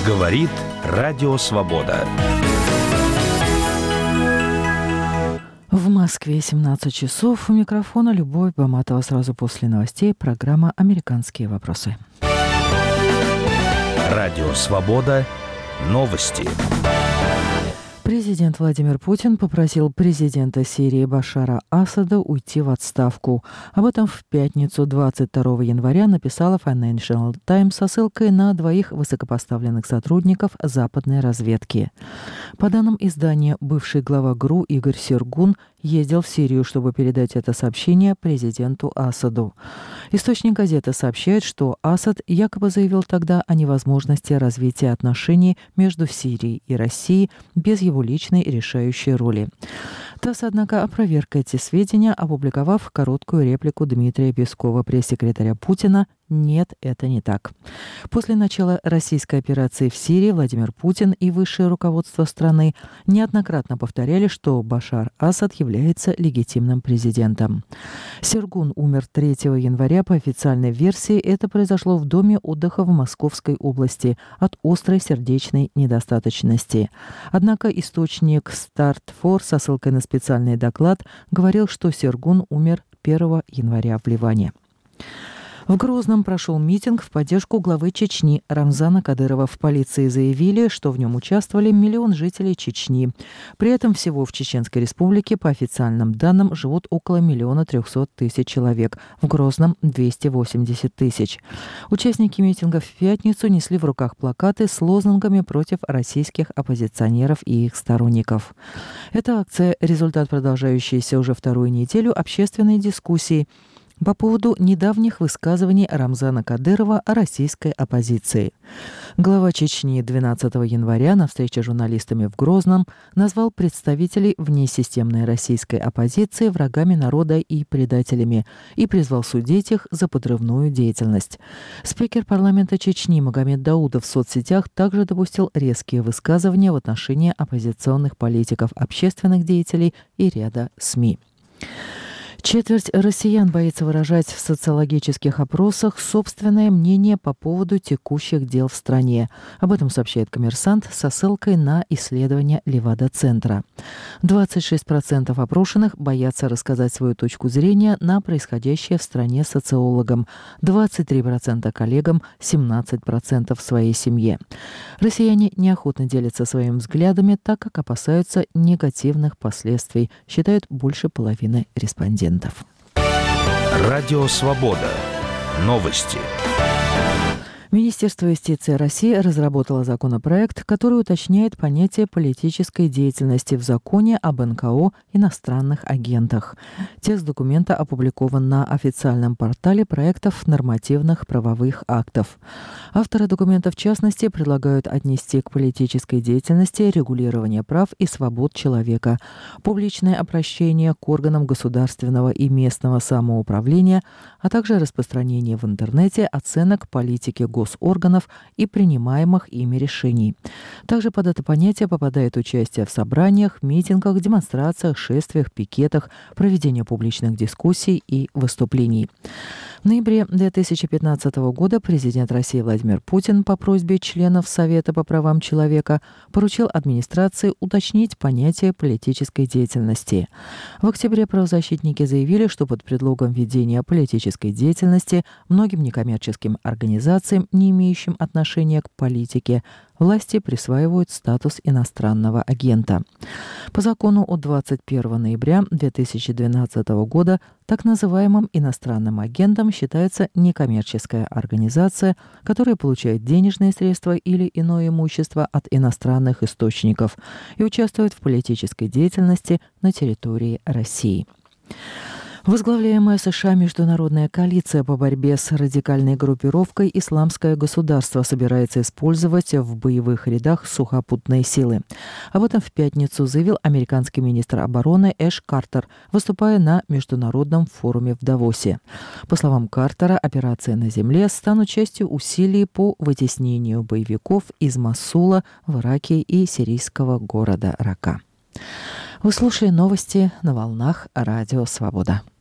Говорит Радио Свобода. В Москве 17 часов. У микрофона Любовь Баматова. Сразу после новостей программа «Американские вопросы». Радио Свобода. Новости. Президент Владимир Путин попросил президента Сирии Башара Асада уйти в отставку. Об этом в пятницу 22 января написала Financial Times со ссылкой на двоих высокопоставленных сотрудников западной разведки. По данным издания, бывший глава ГРУ Игорь Сергун ездил в Сирию, чтобы передать это сообщение президенту Асаду. Источник газеты сообщает, что Асад якобы заявил тогда о невозможности развития отношений между Сирией и Россией без его личной решающей роли. ТАСС, однако, опроверг эти сведения, опубликовав короткую реплику Дмитрия Пескова, пресс-секретаря Путина: «Нет, это не так». После начала российской операции в Сирии Владимир Путин и высшее руководство страны неоднократно повторяли, что Башар Асад является легитимным президентом. Сергун умер 3 января. По официальной версии, это произошло в доме отдыха в Московской области от острой сердечной недостаточности. Однако источник Start4 со ссылкой на специальный доклад говорил, что Сергун умер 1 января в Ливане. В Грозном прошел митинг в поддержку главы Чечни Рамзана Кадырова. В полиции заявили, что в нем участвовали 1 миллион жителей Чечни. При этом всего в Чеченской республике, по официальным данным, живут около 1 300 000 человек. В Грозном – 280 000. Участники митинга в пятницу несли в руках плакаты с лозунгами против российских оппозиционеров и их сторонников. Эта акция – результат продолжающейся уже вторую неделю общественной дискуссии по поводу недавних высказываний Рамзана Кадырова о российской оппозиции. Глава Чечни 12 января на встрече с журналистами в Грозном назвал представителей внесистемной российской оппозиции врагами народа и предателями и призвал судить их за подрывную деятельность. Спикер парламента Чечни Магомед Даудов в соцсетях также допустил резкие высказывания в отношении оппозиционных политиков, общественных деятелей и ряда СМИ. Четверть россиян боится выражать в социологических опросах собственное мнение по поводу текущих дел в стране. Об этом сообщает «Коммерсант» со ссылкой на исследование Левада-центра. 26% опрошенных боятся рассказать свою точку зрения на происходящее в стране социологам, 23% коллегам, 17% в своей семье. Россияне неохотно делятся своими взглядами, так как опасаются негативных последствий, считают больше половины респондентов. Радио Свобода. Новости. Министерство юстиции России разработало законопроект, который уточняет понятие политической деятельности в законе об НКО иностранных агентах. Текст документа опубликован на официальном портале проектов нормативных правовых актов. Авторы документа, в частности, предлагают отнести к политической деятельности регулирование прав и свобод человека, публичное обращение к органам государственного и местного самоуправления, а также распространение в интернете оценок политики госорганов и принимаемых ими решений. Также под это понятие попадает участие в собраниях, митингах, демонстрациях, шествиях, пикетах, проведение публичных дискуссий и выступлений. В ноябре 2015 года президент России Владимир Путин по просьбе членов Совета по правам человека поручил администрации уточнить понятие политической деятельности. В октябре правозащитники заявили, что под предлогом ведения политической деятельности многим некоммерческим организациям, не имеющим отношения к политике, власти присваивают статус иностранного агента. По закону от 21 ноября 2012 года так называемым иностранным агентом считается некоммерческая организация, которая получает денежные средства или иное имущество от иностранных источников и участвует в политической деятельности на территории России. Возглавляемая США международная коалиция по борьбе с радикальной группировкой «Исламское государство» собирается использовать в боевых рядах сухопутные силы. Об этом в пятницу заявил американский министр обороны Эш Картер, выступая на международном форуме в Давосе. По словам Картера, операции на земле станут частью усилий по вытеснению боевиков из Мосула в Ираке и сирийского города Рака. Вы слушаете новости на волнах Радио Свобода.